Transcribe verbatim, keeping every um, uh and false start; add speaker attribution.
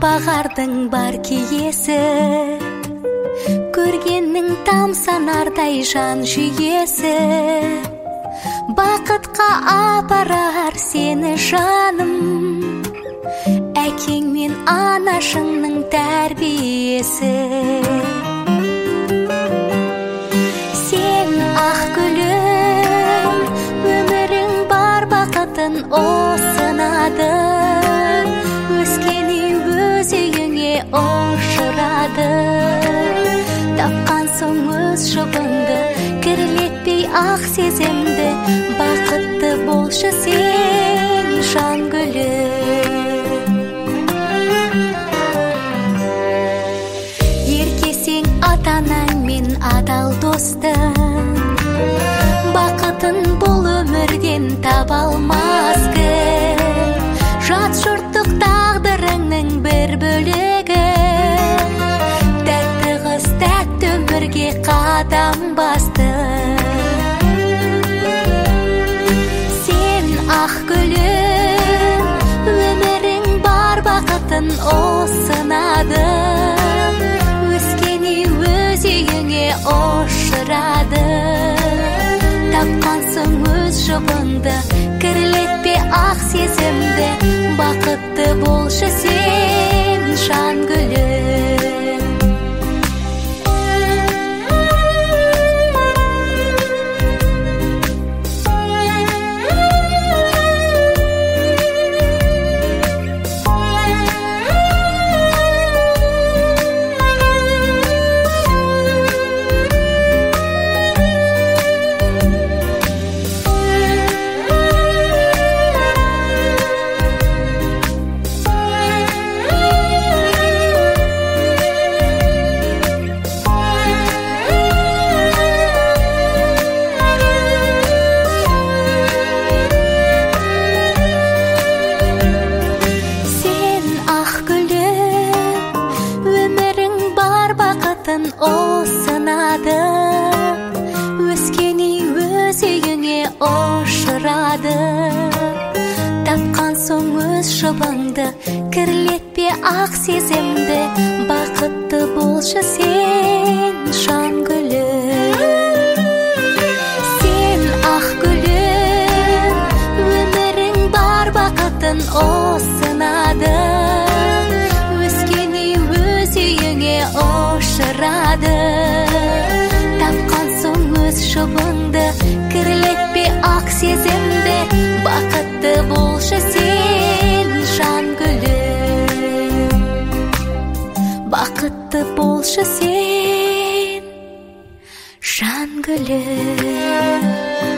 Speaker 1: бағардың бар киесі, көргеннің тамсанардай жан жүйесі, бақытқа апарар сені жаным, әкең мен анашыңның тәрбиесі. Сен ақ гүлім, өмірің бар бақытын осынады, өскені өз үйіңе ұшырады. Тапқан соң өз жұбыңды, кірлетпей ақ сезімді, бақытты болшы сен жан гүлім. Еркесең ата-анаң мен адал достың, бақытын бұл өмірден таба алмас кім. Жат жұрттық тағдырыңның бір бөлігі, тәтті қыз тәтті өмірге қадам басты. Сен ақ гүлім, өмірің бар бақытын осынады, өскені өз үйіңе ұшырады. Тапқан соң өз жұбыңды, кірлетпе ақ сезімді, бақытты болшы сен жан гүлім. Осынады, өскені өз үйіңе ұшырады. Тапқан соң өз жұбыңды, кірлетпе ақ сезімді, бақытты болшы сен жан гүлім. Сен ақ гүлім, өмірің бар бақытын осынады, өскені өз үйіңе ұшырады. Тапқан соң өз жұбыңды, кірлетпе ақ сезімді, бақытты болшы сен жан гүлім. Бақытты болшы сен жан гүлім.